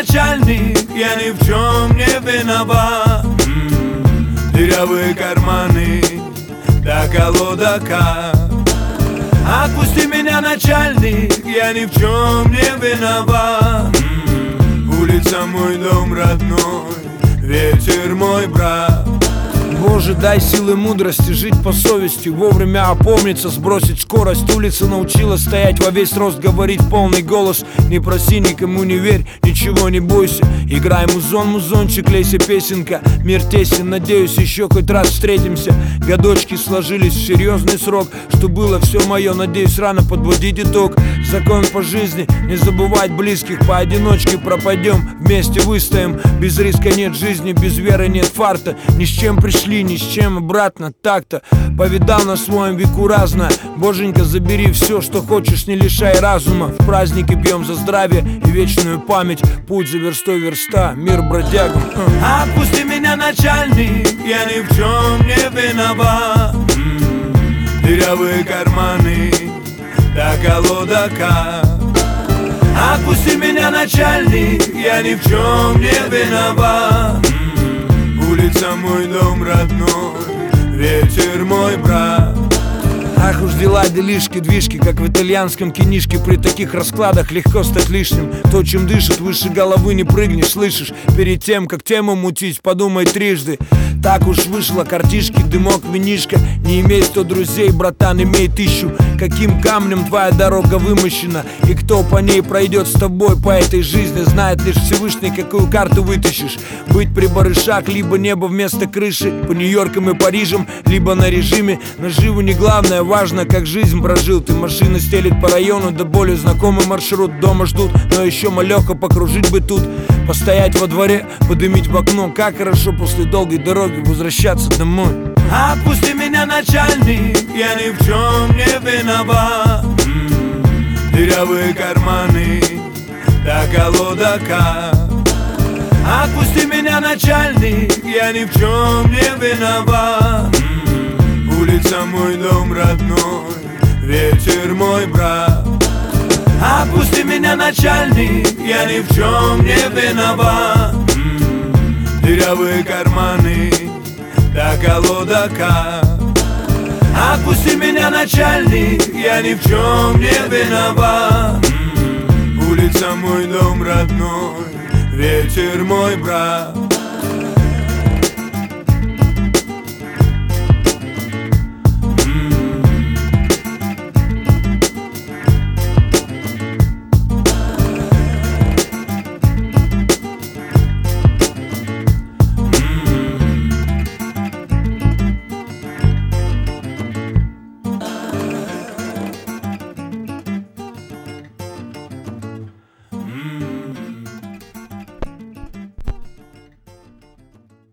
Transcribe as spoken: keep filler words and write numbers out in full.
начальник, я ни в чем не виноват. М-м, дырявые карманы до колодака. Отпусти меня, начальник, я ни в чем не виноват. М-м, улица мой дом родной, ветер мой брат. Боже, дай силы мудрости жить по совести, вовремя опомниться, сбросить скорость. Улица научила стоять во весь рост, говорить полный голос. Не проси, никому не верь, ничего не бойся. Играй музон, музончик, лейся песенка. Мир тесен, надеюсь, еще хоть раз встретимся. Годочки сложились в серьезный срок. Что было все мое, надеюсь, рано подводить итог. Закон по жизни, не забывать близких. Поодиночке пропадем, вместе выстоим. Без риска нет жизни, без веры нет фарта. Ни с чем пришли, ни с чем обратно, так-то. Повидал на своем веку разное. Боженька, забери все, что хочешь, не лишай разума. В праздники пьем за здравие и вечную память. Путь за верстой верста, мир бродягам. Отпусти меня, начальник, я ни в чем не виноват. М-м, дырявые карманы до колодака. Отпусти меня, начальник, я ни в чем не виноват. Улица мой дом родной, ветер мой брат. Ах уж дела, делишки, движки, как в итальянском кинишке. При таких раскладах легко стать лишним. То, чем дышит, выше головы не прыгнешь, слышишь? Перед тем, как тему мутить, подумай трижды. Так уж вышло, картишки, дымок, винишка. Не имей сто друзей, братан, имей тысячу. Каким камнем твоя дорога вымощена, и кто по ней пройдет с тобой по этой жизни, знает лишь Всевышний, какую карту вытащишь. Быть при барышах, либо небо вместо крыши, по Нью-Йоркам и Парижам, либо на режиме. Наживу не главное, важно, как жизнь прожил. Ты машина стелит по району, да более знакомый маршрут. Дома ждут, но еще малеха, покружить бы тут. Постоять во дворе, подымить в окно. Как хорошо после долгой дороги возвращаться домой. Отпусти меня, начальник, я ни в чем не виноват. М-м, дырявые карманы до колодака. Отпусти меня, начальник, я ни в чем не виноват. М-м, улица мой дом родной, ветер мой брат. Отпусти меня, начальник, я ни в чем не виноват. М-м, дырявые карманы до колодака. Отпусти меня, начальник, я ни в чем не виноват. М-м, улица мой дом родной, ветер мой брат.